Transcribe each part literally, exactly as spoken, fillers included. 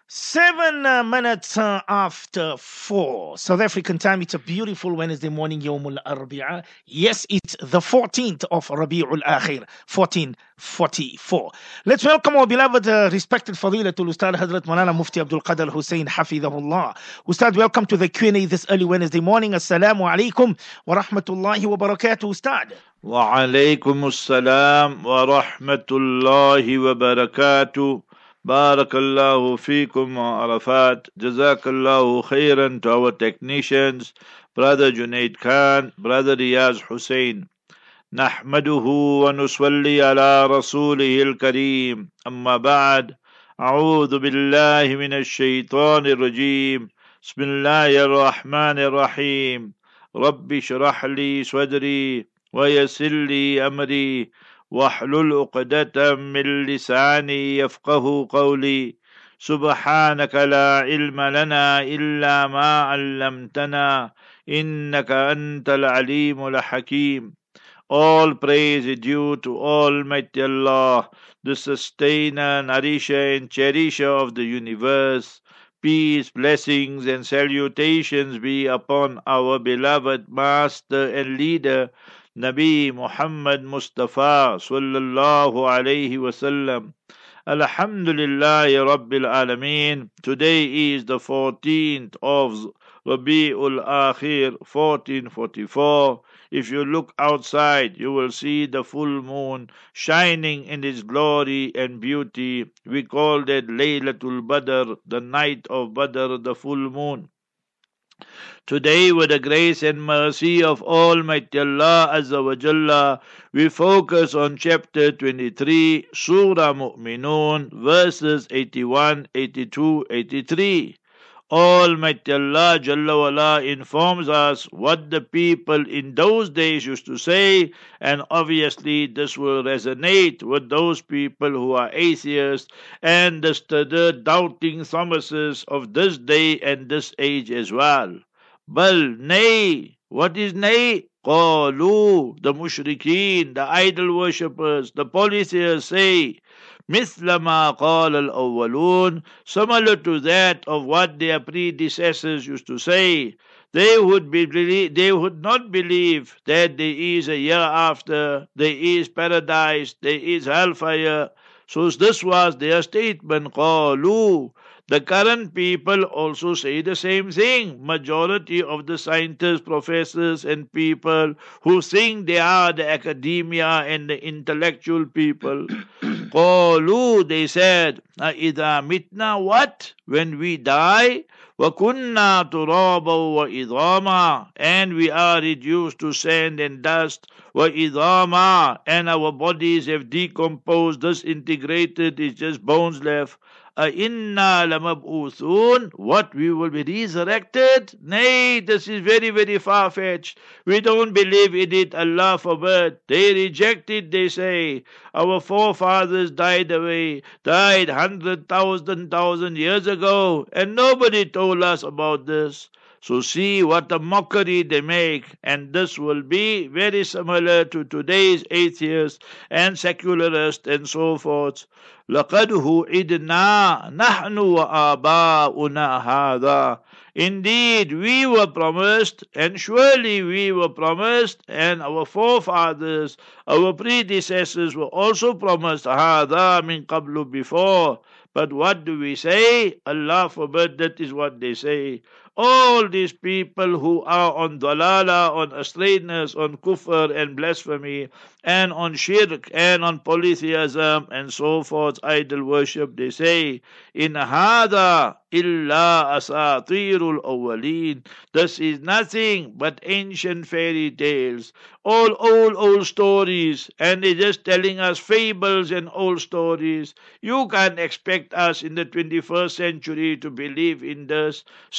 Seven uh, minutes uh, after four. South African time. It's a beautiful Wednesday morning, Yawmul Arbi'a. Yes, it's the fourteenth of Rabi'ul Akhir, fourteen forty-four. Let's welcome our beloved, uh, respected Fadilatul Ustad Hazrat Malana Mufti Abdul Qadir Hussein Hafidahullah. Ustad, welcome to the Q and A this early Wednesday morning. Assalamu alaikum wa rahmatullahi wa barakatuh, Ustad. وعليكم السلام ورحمة الله وبركاته. بارك الله فيكم وعرفات. جزاك الله خيرا to our technicians, Brother Junaid Khan, Brother Riyaz Hussein. نحمده ونصلي على رسوله الكريم. أما بعد، أعوذ بالله من الشيطان الرجيم. بسم الله الرحمن الرحيم. رب اشرح لي صدري ويسر لي أمري واحلل عقدة من لساني يفقه قولي. سبحانك لا علم لنا إلا ما علمتنا إنك أنت العليم الحكيم. All praise is due to Almighty Allah, the sustainer, nourisher and cherisher of the universe. Peace, blessings and salutations be upon our beloved master and leader, Nabi Muhammad Mustafa sallallahu alayhi wasallam. Alhamdulillahi Rabbil Alameen. Today is the fourteenth of Rabi'ul Akhir, fourteen forty-four. If you look outside, you will see the full moon shining in its glory and beauty. We call that Laylatul Badr, the night of Badr, the full moon. Today, with the grace and mercy of Almighty Allah Azza wa Jalla, we focus on chapter twenty-three, Surah Mu'minun, verses eighty-one, eighty-two, eighty-three. Almighty Allah Jalla wala informs us what the people in those days used to say, and obviously this will resonate with those people who are atheists and the studied doubting Thomases of this day and this age as well. Bal, nay, what is nay? Qalu, the mushrikeen, the idol worshippers, the polytheists say, مثل ما قال الأولون, similar to that of what their predecessors used to say. They would be they would not believe that there is a year after, there is paradise, there is hellfire. So this was their statement. قالوا. The current people also say the same thing. Majority of the scientists, professors and people who think they are the academia and the intellectual people. قالوا, they said, إِذَا مِتْنَا, what? When we die, وَكُنَّا تُرَابًا وَإِظَامًا, and we are reduced to sand and dust, وَإِظَامًا, and our bodies have decomposed, disintegrated, it's just bones left. أَإِنَّا لَمَبْعُوثُونَ, what, we will be resurrected? Nay, this is very, very far-fetched. We don't believe in it, Allah forbid. They reject it, they say. Our forefathers died away, died hundred thousand, thousand years ago, and nobody told us about this. So see what a mockery they make, and this will be very similar to today's atheists and secularists and so forth. لَقَدْ هُعِدْنَا نَحْنُ وَآبَاؤُنَا هَذَا. Indeed, we were promised, and surely we were promised, and our forefathers, our predecessors were also promised, هَذَا مِنْ قَبْلُ, before. But what do we say? Allah forbid, that is what they say. All these people who are on dalala, on astrayness, on kufr and blasphemy, and on shirk, and on polytheism, and so forth, idol worship, they say, in hada illa asatirul awwaleen. This is nothing but ancient fairy tales, all old, old stories, and they're just telling us fables and old stories. You can't expect us in the twenty-first century to believe in this, seeing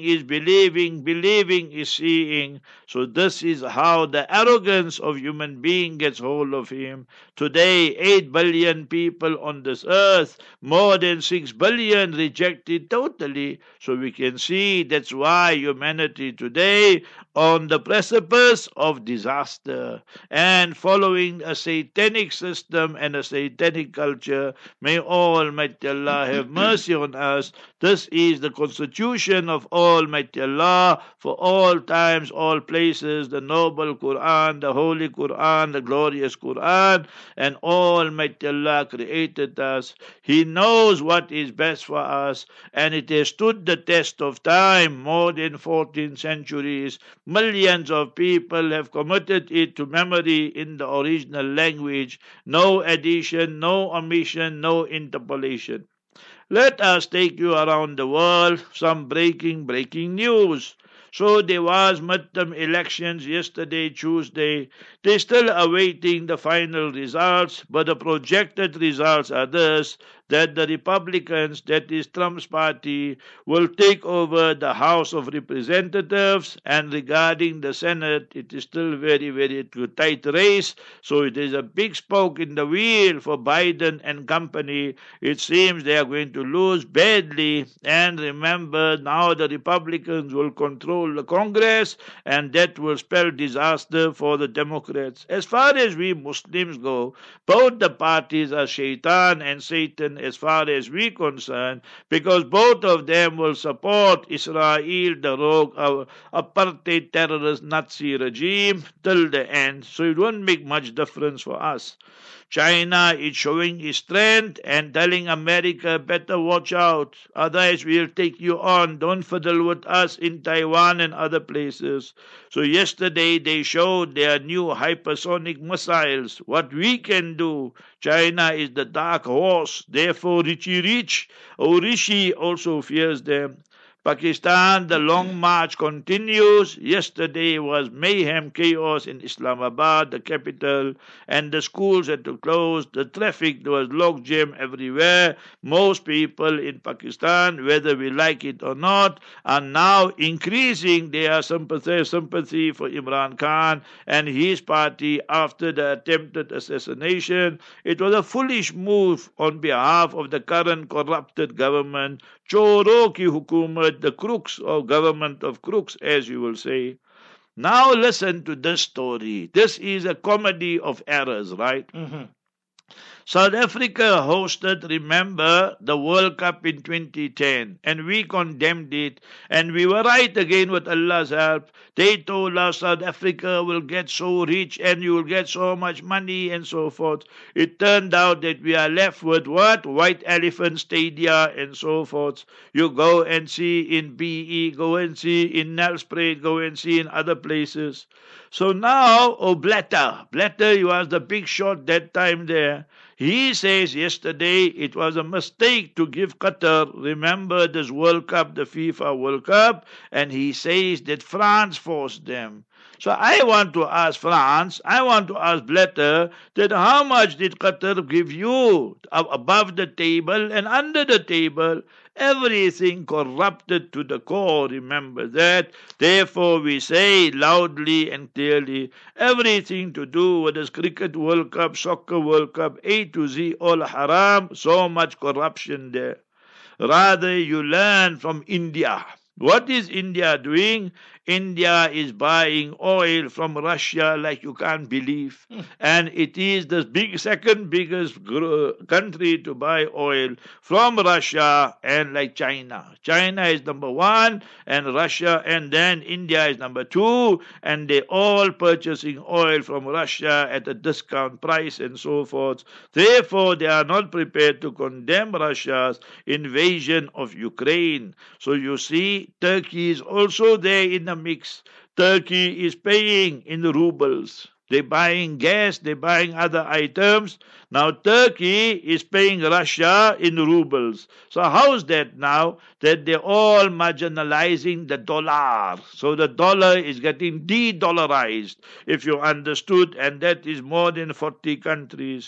is believing, believing is seeing. So this is how the arrogance of human being gets hold of him. Today, eight billion people on this earth, more than six billion rejected totally. So we can see that's why humanity today on the precipice of disaster and following a satanic system and a satanic culture. May Almighty Allah have mercy on us. This is the constitution of Almighty Allah for all times, all places, the noble Quran, the holy Quran, the glorious Quran, and Almighty Allah created us. He knows what is best for us, and it has stood the test of time, more than fourteen centuries. Millions of people have committed it to memory in the original language. No addition, no omission, no interpolation. Let us take you around the world. Some breaking, breaking news. So there was midterm elections yesterday, Tuesday. They're still awaiting the final results, but the projected results are this, that the Republicans, that is Trump's party, will take over the House of Representatives, and regarding the Senate, it is still very, very tight race. So it is a big spoke in the wheel for Biden and company. It seems they are going to lose badly. And remember, now the Republicans will control the Congress, and that will spell disaster for the Democrats. As far as we Muslims go, both the parties are shaitan and Satan as far as we concerned, because both of them will support Israel, the rogue uh, apartheid terrorist Nazi regime till the end. So it won't make much difference for us. China is showing its strength and telling America, better watch out, otherwise we'll take you on. Don't fiddle with us in Taiwan and other places. So yesterday they showed their new hypersonic missiles, what we can do. China is the dark horse, therefore Richie Rich, or Rishi also fears them. Pakistan, the long march continues. Yesterday was mayhem, chaos in Islamabad, the capital, and the schools had to close. The traffic, there was logjam everywhere. Most people in Pakistan, whether we like it or not, are now increasing their sympathy, sympathy for Imran Khan and his party after the attempted assassination. It was a foolish move on behalf of the current corrupted government. Choro ki hukumat, the crooks or government of crooks, as you will say. Now listen to this story. This is a comedy of errors, right? Mm-hmm. South Africa hosted, remember, the World Cup in twenty ten, and we condemned it, and we were right again with Allah's help. They told us South Africa will get so rich and you will get so much money and so forth. It turned out that we are left with what? White Elephant Stadia and so forth. You go and see in B E, go and see in Nelspruit, go and see in other places. So now, oh, Blatter, Blatter, he was the big shot that time there. He says yesterday it was a mistake to give Qatar, remember this World Cup, the FIFA World Cup, and he says that France forced them. So I want to ask France, I want to ask Blatter, that how much did Qatar give you above the table and under the table? Everything corrupted to the core, remember that. Therefore we say loudly and clearly, everything to do with this Cricket World Cup, Soccer World Cup, A to Z, all haram, so much corruption there. Rather you learn from India. What is India doing? India is buying oil from Russia like you can't believe. Mm. And it is the big, second biggest country to buy oil from Russia and like China. China is number one and Russia, and then India is number two, and they all purchasing oil from Russia at a discount price and so forth. Therefore, they are not prepared to condemn Russia's invasion of Ukraine. So you see, Turkey is also there in the mix. Turkey is paying in rubles. They're buying gas, they're buying other items. Now Turkey is paying Russia in rubles. So how's that now? That they're all marginalizing the dollar. So the dollar is getting de-dollarized, if you understood, and that is more than forty countries.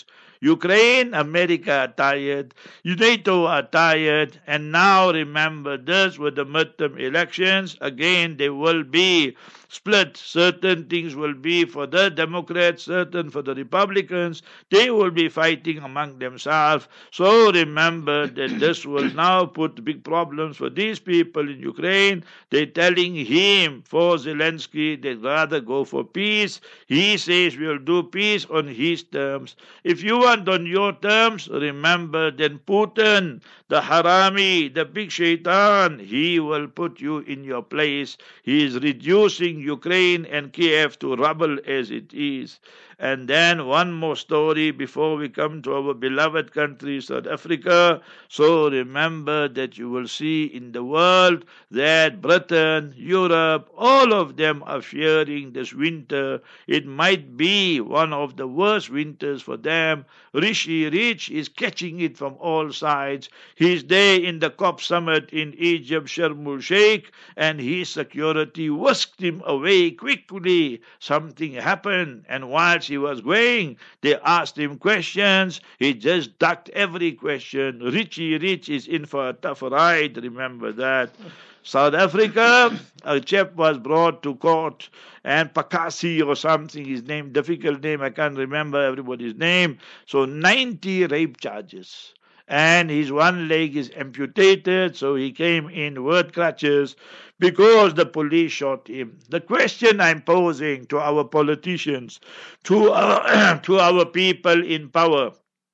Ukraine, America are tired, NATO are tired, and now remember this with the midterm elections. Again, there will be split. Certain things will be for the Democrats, certain for the Republicans. They will be fighting among themselves. So remember that this will now put big problems for these people in Ukraine. They're telling him, for Zelensky, they'd rather go for peace. He says we'll do peace on his terms. If you want on your terms, remember then Putin, the harami, the big shaitan, he will put you in your place. He is reducing Ukraine and Kiev to rubble as it is. And then one more story before we come to our beloved country, South Africa. So remember that you will see in the world that Britain, Europe, all of them are fearing this winter. It might be one of the worst winters for them. Rishi Rich is catching it from all sides. He's there in the COP summit in Egypt, Sharm el Sheikh, and his security whisked him away quickly. Something happened, and whilst he was going, they asked him questions. He just ducked every question. Richie Rich is in for a tough ride, remember that. South Africa, a chap was brought to court, and Pakasi or something, his name, difficult name, I can't remember everybody's name. So ninety rape charges. And his one leg is amputated, so he came in with crutches because the police shot him. The question I'm posing to our politicians, to our, to our people in power,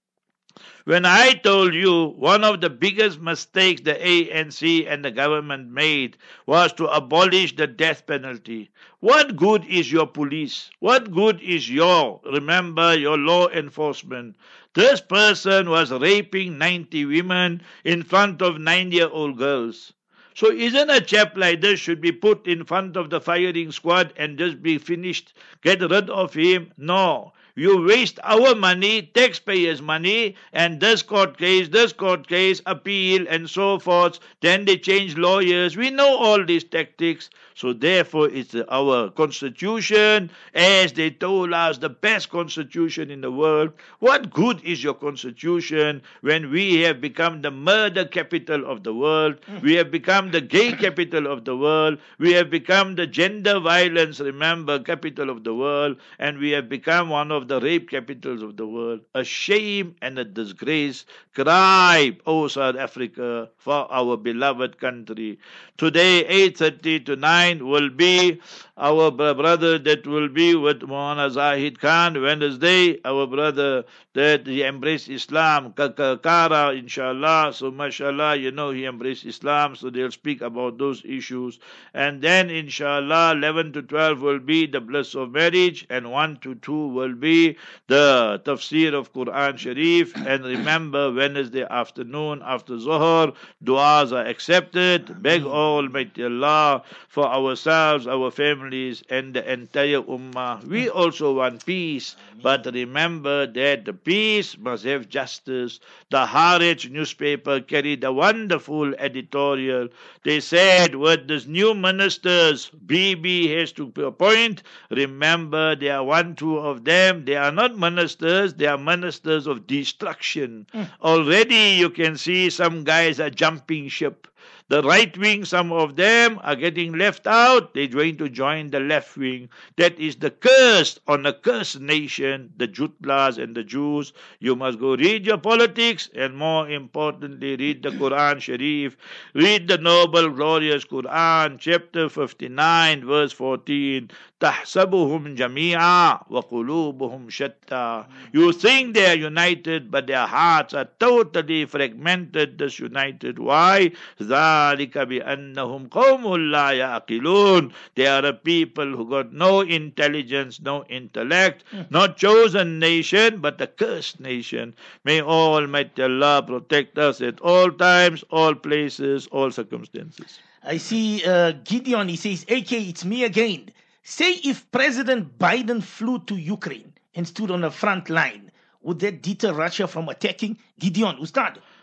when I told you one of the biggest mistakes the A N C and the government made was to abolish the death penalty. What good is your police? What good is your, remember, your law enforcement? This person was raping ninety women in front of nine-year-old girls. So isn't a chap like this should be put in front of the firing squad and just be finished? Get rid of him? No. You waste our money, taxpayers' money, and this court case, this court case, appeal, and so forth. Then they change lawyers. We know all these tactics. So therefore, it's our constitution, as they told us, the best constitution in the world. What good is your constitution when we have become the murder capital of the world? We have become the gay capital of the world. We have become the gender violence, remember, capital of the world. And we have become one of the rape capitals of the world. A shame and a disgrace. Cry, O South Africa, for our beloved country. Today, eight thirty to nine will be our brother that will be with Maulana Zahid Khan. Wednesday, our brother that he embraced Islam, Kara, inshallah. So, mashallah, you know, he embraced Islam, so they'll speak about those issues. And then, inshallah, eleven to twelve will be the bliss of marriage, and one to two will be the tafsir of Quran Sharif. And remember, Wednesday afternoon after Zohar, du'as are accepted. Beg Almighty Allah for ourselves, our families, and the entire ummah. We also want peace, but remember that the peace must have justice. The Haaretz newspaper carried a wonderful editorial. They said, with these new ministers B B has to appoint, remember there are one, two of them. They are not ministers, they are ministers of destruction. Mm. Already you can see some guys are jumping ship. The right wing, some of them are getting left out. They're going to join the left wing. That is the curse on a cursed nation, the Jutlas and the Jews. You must go read your politics, and more importantly, read the Quran Sharif. Read the noble, glorious Quran, chapter fifty-nine, verse fourteen. تَحْسَبُهُمْ جَمِيعًا وَقُلُوبُهُمْ شَتَّى. You think they are united, but their hearts are totally fragmented, disunited. Why? ذَلِكَ بِأَنَّهُمْ قَوْمٌ لَا يَعْقِلُونَ. They are a people who got no intelligence, no intellect, not chosen nation, but a cursed nation. May Almighty Allah protect us at all times, all places, all circumstances. I see uh, Gideon, he says, A K, it's me again. Say if President Biden flew to Ukraine and stood on the front line, would that deter Russia from attacking? Gideon, Ustad.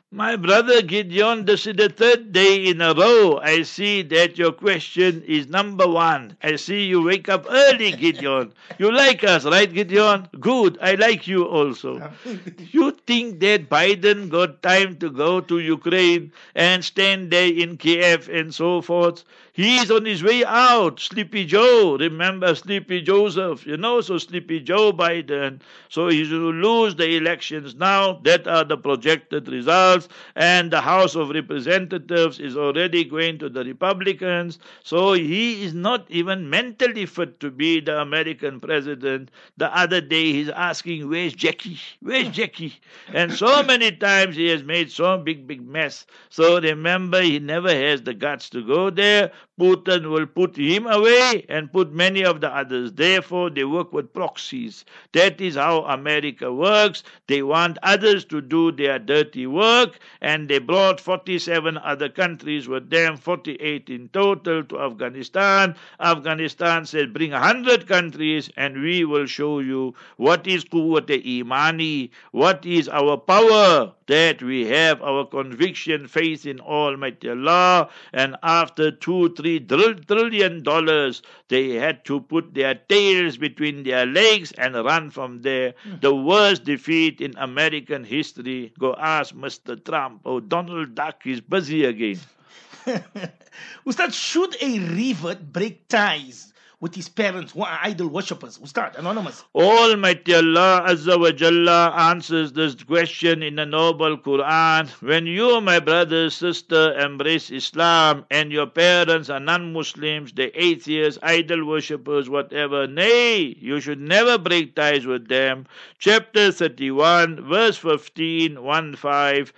My brother Gideon, this is the third day in a row. I see that your question is number one. I see you wake up early, Gideon. You like us, right, Gideon? Good. I like you also. You think that Biden got time to go to Ukraine and stand there in Kiev and so forth? He is on his way out. Sleepy Joe. Remember Sleepy Joseph, you know, so Sleepy Joe Biden. So he will lose the elections now. That are the projected results. And the House of Representatives is already going to the Republicans. So he is not even mentally fit to be the American president. The other day he's asking, where's Jackie? Where's Jackie? And so many times he has made so big, big mess. So remember, he never has the guts to go there. Putin will put him away and put many of the others. Therefore, they work with proxies. That is how America works. They want others to do their dirty work, and they brought forty-seven other countries with them, forty-eight in total, to Afghanistan. Afghanistan said, bring one hundred countries, and we will show you what is quwwat-e-imani, what is our power, that we have our conviction, faith in Almighty Allah. And after two, three trillion dollars, they had to put their tails between their legs and run from there. Mm. The worst defeat in American history. Go ask Mister Trump. Oh, Donald Duck is busy again. Ustad, should a revert break ties with his parents who are idol worshippers? Ustad, anonymous. Almighty Allah Azza wa Jalla answers this question in the noble Quran. When you, my brother, sister, embrace Islam and your parents are non-Muslims, the atheists, idol worshippers, whatever, nay, you should never break ties with them. Chapter thirty-one, verse fifteen, one five,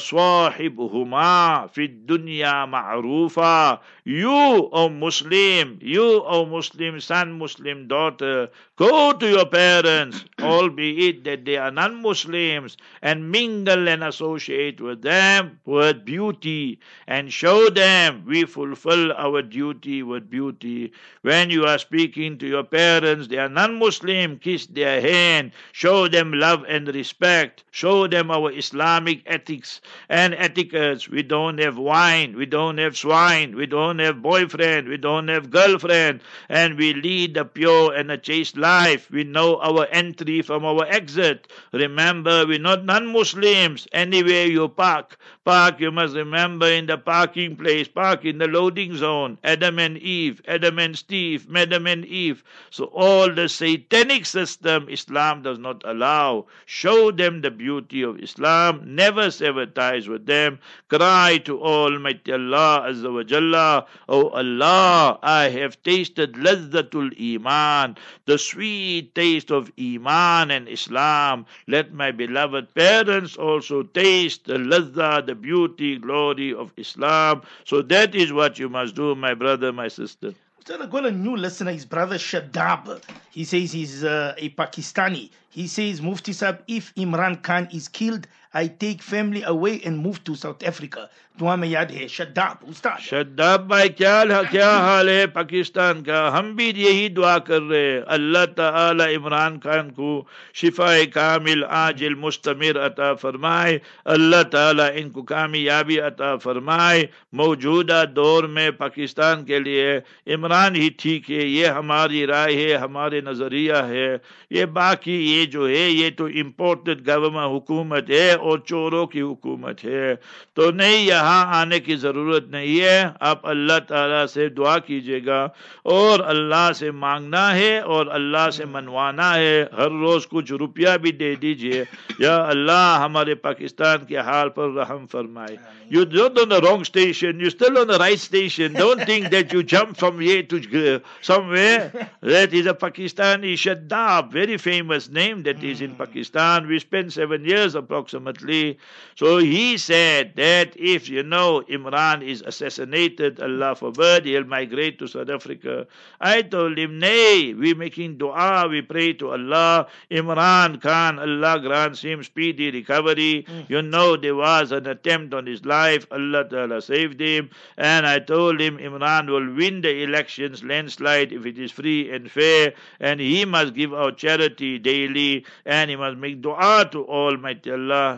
وَصَاحِبُهُمَا فِي الدُّنْيَا مَعْرُوفًا. You, O Muslim, you, O Muslim son, Muslim daughter, go to your parents, albeit that they are non-Muslims, and mingle and associate with them with beauty, and show them we fulfill our duty with beauty. When you are speaking to your parents, they are non-Muslim, kiss their hand, show them love and respect, show them our Islamic ethics and etiquettes. We don't have wine, we don't have swine, we don't have boyfriend, we don't have girlfriend, and we lead a pure and a chaste life. We know our entry from our exit. Remember, we're not non-Muslims. Anywhere you park, park, you must remember, in the parking place, park in the loading zone. Adam and Eve, Adam and Steve, Madam and Eve. So all the satanic system, Islam does not allow. Show them the beauty of Islam. Never sever ties with them. Cry to Almighty Allah Azza wa Jalla, Oh Allah, I have tasted lazzatul iman, the sweet taste of iman and Islam. Let my beloved parents also taste the lazza, the beauty, glory of Islam. So that is what you must do, my brother, my sister. I got a new listener, his brother Shadab. He says he's uh, a Pakistani. He says, Mufti Sahib, if Imran Khan is killed, I take family away and move to South Africa. दुआ में याद है शद्दाब उस्ताद शद्दाब भाई क्या क्या हाल है पाकिस्तान का हम भी यही दुआ कर रहे हैं अल्लाह ताला इमरान खान को शिफाए कामिल आजिल मुस्तमिर अता फरमाए अल्लाह ताला इनको कामयाबी अता फरमाए मौजूदा दौर में पाकिस्तान के लिए इमरान ही ठीक है ये हमारी राय है हमारे नजरिया है ये बाकी ये जो है ये तो इम्पोर्टेड गवर्नमेंट हुकूमत है और चोरों की हुकूमत है तो नहीं यहाँ आने की जरूरत नहीं है आप अल्लाह ताला से दुआ कीजिएगा और अल्लाह से मांगना है और अल्लाह से मनवाना है हर रोज कुछ रुपया भी दे दीजिए या अल्लाह हमारे पाकिस्तान के हाल पर रहम फरमाए You don't on the wrong station, you're still on the right station. Don't think that you jump from here to somewhere. That is a Pakistani Shaddab, very famous name that is in Pakistan. We spent seven years approximately. So he said that if, you know, Imran is assassinated, Allah forbid, he'll migrate to South Africa. I told him, nay, we're making dua, we pray to Allah. Imran Khan, Allah grants him speedy recovery. You know, there was an attempt on his life. Life, Allah Ta'ala saved him, and I told him Imran will win the elections landslide if it is free and fair, and he must give out charity daily, and he must make dua to Almighty Allah.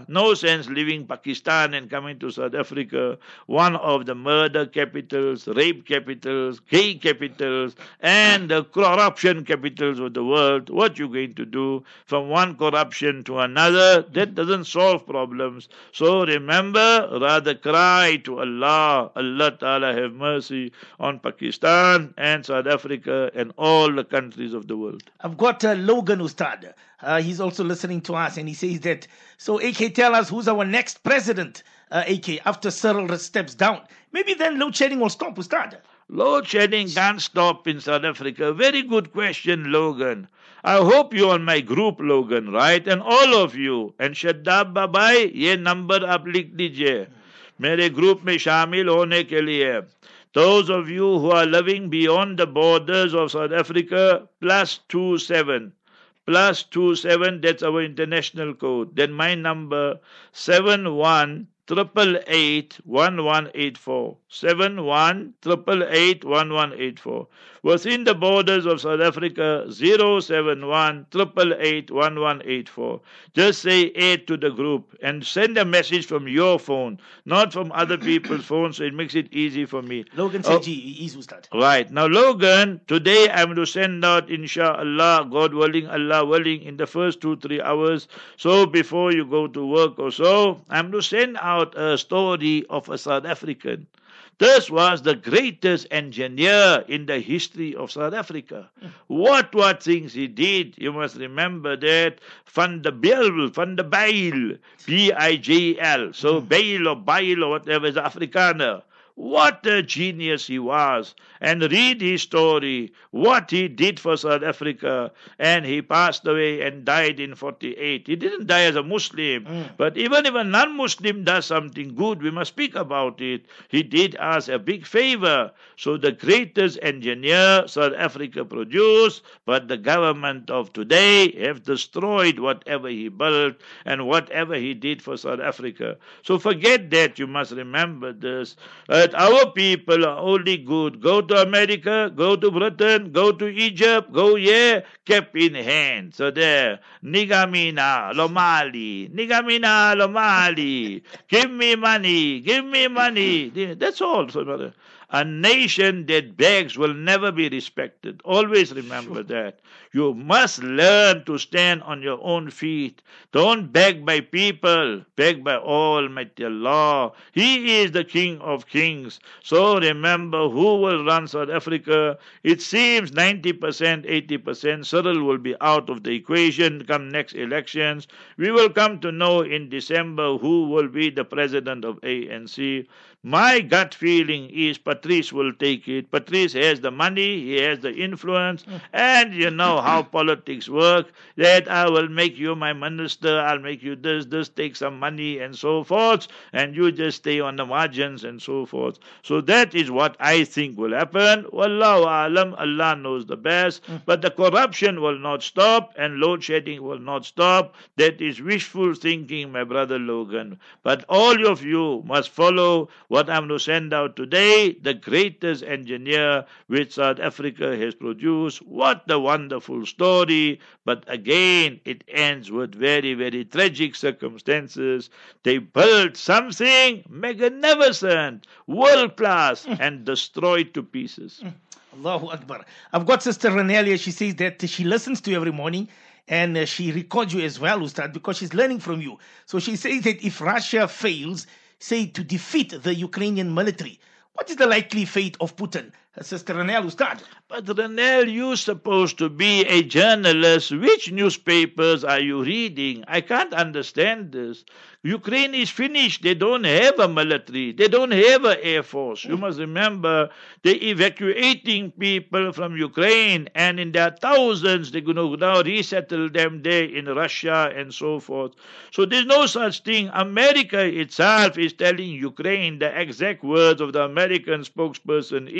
No sense leaving Pakistan and coming to South Africa, one of the murder capitals, rape capitals, gay capitals, and the corruption capitals of the world. What you going to do from one corruption to another? That doesn't solve problems. So remember, rather cry to Allah. Allah Ta'ala have mercy on Pakistan and South Africa and all the countries of the world. I've got uh, Logan Ustad. Uh, he's also listening to us, and he says that, so A K, tell us who's our next president, uh, A K, after Cyril steps down. Maybe then load shedding will stop, Ustad. Load shedding can't stop in South Africa. Very good question, Logan. I hope you on my group, Logan, right? And all of you. And Shaddab Babai, ye number up लिख दीजिए. मेरे group में शामिल होने के लिए. Those of you who are living beyond the borders of South Africa, plus two seven. Plus two seven, that's our international code. Then my number, seven one triple eight one one eight four. Seven one triple eight one one eight four. Within the borders of South Africa, zero seven one triple eight one one eight four. Just say add to the group and send a message from your phone, not from other people's phones, so it makes it easy for me. Logan said, G, he's Ustad. Right. Now, Logan, today I'm going to send out, inshallah, God willing, Allah willing, in the first two, three hours. So before you go to work or so, I'm going to send out a story of a South African. This was the greatest engineer in the history of South Africa. What what things he did, you must remember that. Van der Bijl, Van der Bijl, B I J L. So Bijl or Bijl or whatever is Afrikaner. What a genius he was. And read his story, what he did for South Africa. And he passed away and died in forty-eight. He didn't die as a Muslim. Mm. But even if a non-Muslim does something good, we must speak about it. He did us a big favor. So the greatest engineer South Africa produced, but the government of today have destroyed whatever he built and whatever he did for South Africa. So forget that. You must remember this. Uh, Our people are only good. Go to America, go to Britain, go to Egypt, go here, kept in hand. So there, Nigamina, Lomali, Nigamina, Lomali. Give me money, give me money. That's all. So, a nation that begs will never be respected. Always remember that. You must learn to stand on your own feet. Don't beg by people. Beg by Almighty Allah. He is the King of Kings. So remember who will run South Africa. It seems ninety percent, eighty percent. Cyril will be out of the equation come next elections. We will come to know in December who will be the president of A N C. My gut feeling is Patrice will take it. Patrice has the money, he has the influence, and you know how politics work, that I will make you my minister, I'll make you this, this, take some money and so forth, and you just stay on the margins and so forth. So that is what I think will happen. Wallahu alam, Allah knows the best, but the corruption will not stop and load shedding will not stop. That is wishful thinking, my brother Logan. But all of you must follow what I'm going to send out today, the greatest engineer which South Africa has produced. What a wonderful story. But again, it ends with very, very tragic circumstances. They built something magnificent, world-class, and destroyed to pieces. Allahu Akbar. I've got Sister Renelia. She says that she listens to you every morning. And uh, she records you as well, Ustad, because she's learning from you. So she says that if Russia fails, say, to defeat the Ukrainian military, what is the likely fate of Putin? Sister Ranel, Ustad. But Ranel, you're supposed to be a journalist. Which newspapers are you reading? I can't understand this. Ukraine is finished. They don't have a military. They don't have an air force. You must remember, they're evacuating people from Ukraine, and in their thousands, they're going to now resettle them there in Russia and so forth. So there's no such thing. America itself is telling Ukraine, the exact words of the American spokesperson is,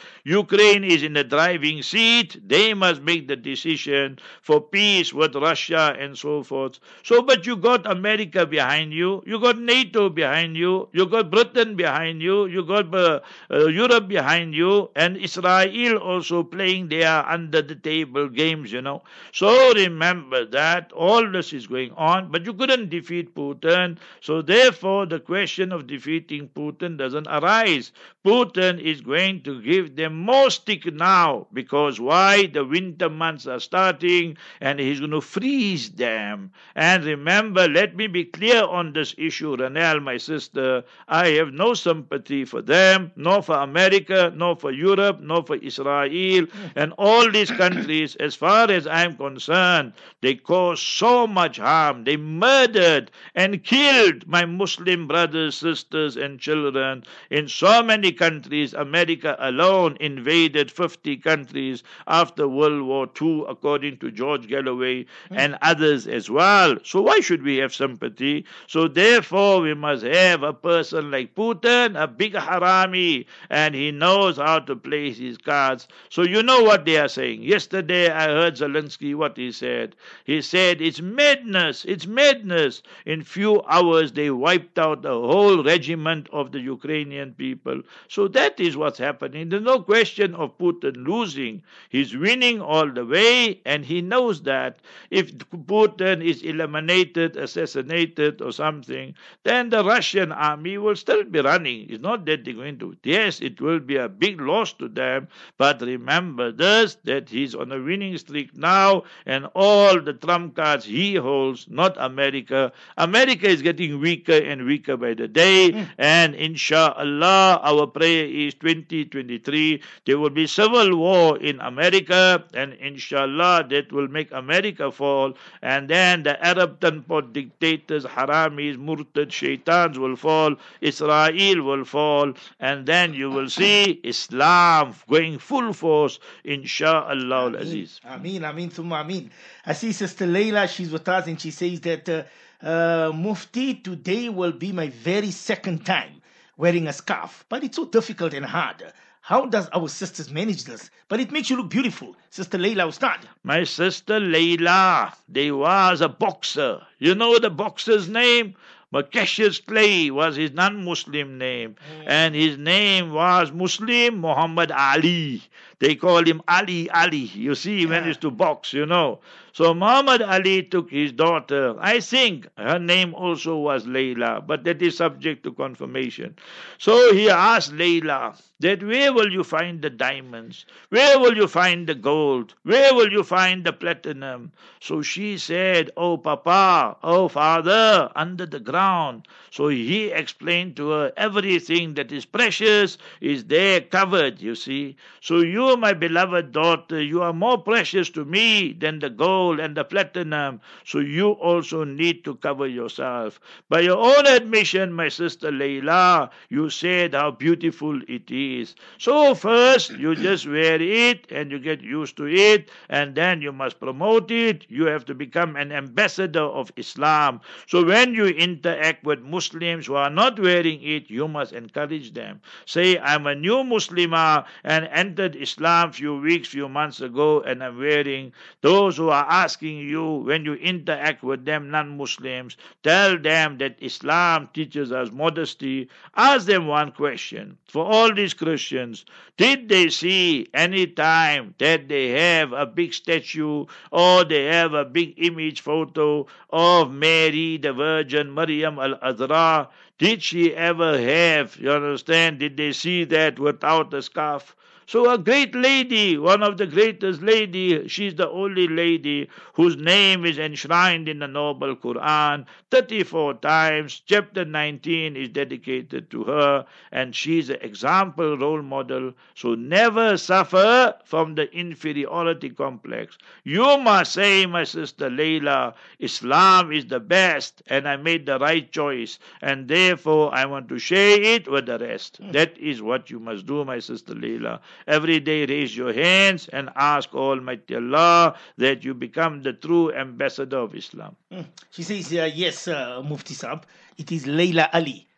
Ukraine is in the driving seat. They must make the decision for peace with Russia and so forth. So, but you got America behind you, you got NATO behind you, you got Britain behind you, you got uh, uh, Europe behind you, and Israel also playing their under the table games, you know. So remember that all this is going on, but you couldn't defeat Putin. So therefore, the question of defeating Putin doesn't arise. Putin is going to give them more stick now, because why? The winter months are starting and he's going to freeze them. And remember, let me be clear on this issue, Ranel, my sister. I have no sympathy for them, nor for America, nor for Europe, nor for Israel, and all these countries. As far as I'm concerned, they caused so much harm. They murdered and killed my Muslim brothers, sisters, and children in so many countries. America alone invaded fifty countries after World War Two, according to George Galloway and others as well. So why should we have sympathy? So therefore, we must have a person like Putin, a big harami, and he knows how to play his cards. So you know what they are saying. Yesterday, I heard Zelensky, what he said. He said, it's madness, it's madness. In few hours, they wiped out the whole regiment of the Ukrainian people. So that is what's happening. There's no question of Putin losing. He's winning all the way, and he knows that. If Putin is eliminated, assassinated, or something, then the Russian army will still be running. It's not that they're going to. Yes, it will be a big loss to them, but remember this, that he's on a winning streak now, and all the trump cards he holds, not America. America is getting weaker and weaker by the day, mm. and inshallah, our prayer is twenty twenty-three, there will be civil war in America, and inshallah, that will make America fall, and then the Arab Tanpot dictators, haramis, murtad, shaitans will fall, Israel will fall, and then you will see Islam going full force, inshallah al-Aziz. Ameen, Ameen, Thumma Ameen. I see Sister Layla, she's with us, and she says that uh, uh, Mufti, today will be my very second time wearing a scarf, but it's so difficult and hard. How does our sisters manage this? But it makes you look beautiful. Sister Layla will start. My sister Layla, there was a boxer. You know the boxer's name? But Cassius Clay was his non-Muslim name, mm. and his name was Muslim Muhammad Ali. They call him Ali Ali. You see, yeah. when he used to box, you know. So Muhammad Ali took his daughter. I think her name also was Layla, but that is subject to confirmation. So he asked Layla that where will you find the diamonds? Where will you find the gold? Where will you find the platinum? So she said, oh Papa, oh Father, under the ground. So he explained to her everything that is precious is there covered, you see. So you, my beloved daughter, you are more precious to me than the gold and the platinum. So you also need to cover yourself. By your own admission, my sister Layla, you said how beautiful it is. So first, you just wear it and you get used to it, and then you must promote it. You have to become an ambassador of Islam. So when you interact with Muslims who are not wearing it, you must encourage them. Say, I'm a new Muslimah and entered Islam few weeks, few months ago, and I'm wearing. Those who are asking you, when you interact with them, non-Muslims, tell them that Islam teaches us modesty. Ask them one question. For all these Christians, did they see any time that they have a big statue or they have a big image photo of Mary, the Virgin, Maryam al-Azra? Did she ever have, you understand, did they see that without a scarf? So a great lady, one of the greatest lady, she's the only lady whose name is enshrined in the Noble Quran thirty-four times. Chapter nineteen is dedicated to her, and she's an example role model. So never suffer from the inferiority complex. You must say, my sister Layla, Islam is the best, and I made the right choice, and therefore I want to share it with the rest. That is what you must do, my sister Layla. Every day raise your hands and ask Almighty Allah that you become the true ambassador of Islam. She says, uh, yes, uh, Mufti Saab, it is Layla Ali.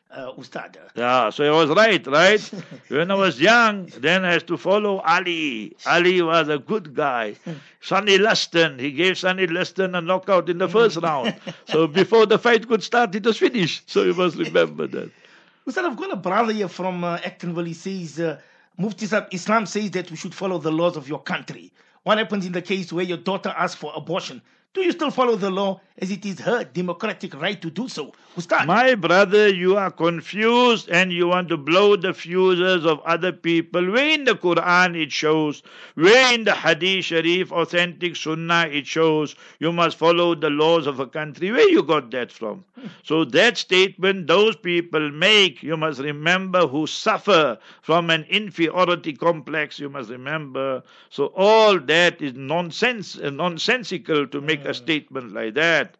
uh, Ustad. Yeah, so I was right, right? When I was young, then I had to follow Ali. Ali was a good guy. Sonny Liston, he gave Sonny Liston a knockout in the first round. So before the fight could start, it was finished. So you must remember that. Ustad, I've got a brother here from uh, Actonville. He says, uh, Mufti Sahib, Islam says that we should follow the laws of your country. What happens in the case where your daughter asks for abortion? Do you still follow the law as it is her democratic right to do so? Ustad. My brother, you are confused and you want to blow the fuses of other people. Where in the Quran it shows, where in the Hadith Sharif, authentic Sunnah it shows, you must follow the laws of a country. Where you got that from? So that statement those people make, you must remember, who suffer from an inferiority complex, you must remember. So all that is nonsense, nonsensical to make a statement like that.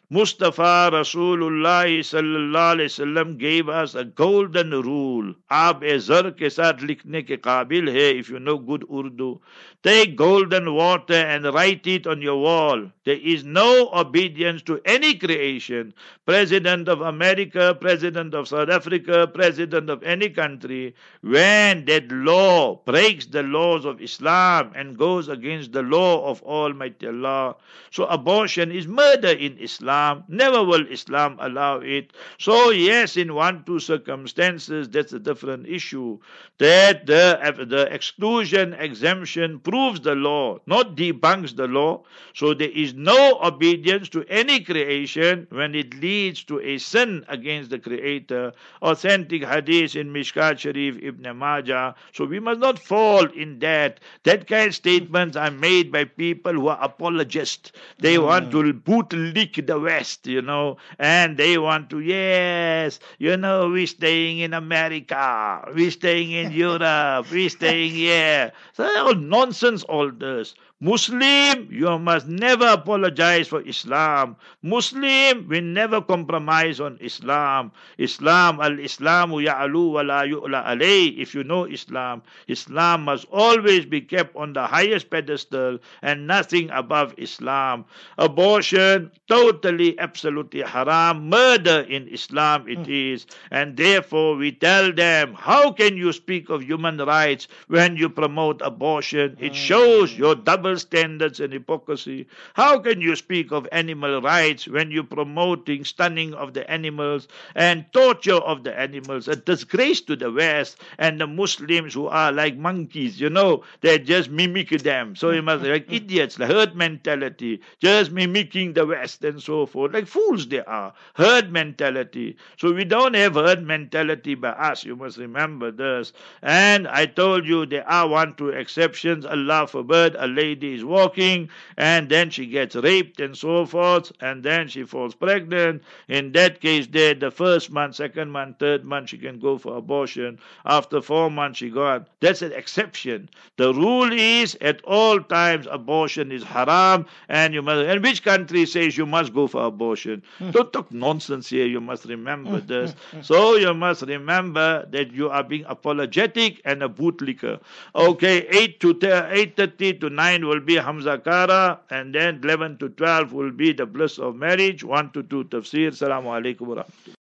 Mustafa Rasulullah sallallahu alaihi wasallam gave us a golden rule. Aap e zar ke saath likhne ke qabil hai, if you know good Urdu. Take golden water and write it on your wall. There is no obedience to any creation. President of America, President of South Africa, President of any country, when that law breaks the laws of Islam and goes against the law of Almighty Allah. So abortion is murder in Islam. Never will Islam allow it. So yes, in one, two circumstances, that's a different issue. That the, the exclusion, exemption proves the law, not debunks the law. So there is no obedience to any creation when it leads to a sin against the Creator. Authentic hadith in Mishkat Sharif, Ibn Majah. So we must not fall in that. That kind of statements are made by people who are apologists. They mm. want to bootlick the West, you know, and they want to, yes, you know, we're staying in America, we're staying in Europe, we're staying here. So all nonsense, all this. Muslim, you must never apologize for Islam. Muslim, we never compromise on Islam. Islam, al-Islamu ya'alu wa la yu'la alay. If you know Islam, Islam must always be kept on the highest pedestal and nothing above Islam. Abortion, totally, absolutely haram. Murder in Islam it mm. is. And therefore we tell them, how can you speak of human rights when you promote abortion? It shows your double standards and hypocrisy. How can you speak of animal rights when you're promoting stunning of the animals and torture of the animals? A disgrace to the West and the Muslims who are like monkeys, you know, they just mimic them. So you must be like idiots, like herd mentality, just mimicking the West and so forth. Like fools they are. Herd mentality. So we don't have herd mentality by us. You must remember this. And I told you there are one, two exceptions. Allah forbid, a lady is walking and then she gets raped and so forth, and then she falls pregnant. In that case, there the first month, second month, third month, she can go for abortion. After four months, she got. That's an exception. The rule is at all times abortion is haram, and you must. And which country says you must go for abortion? Mm. Don't talk nonsense here. You must remember this. So you must remember that you are being apologetic and a bootlicker. Okay, eight to eight thirty to nine will be Hamza Kara, and then eleven to twelve will be the bliss of marriage. one to two tafsir. Assalamu alaikum wa rahmatullah.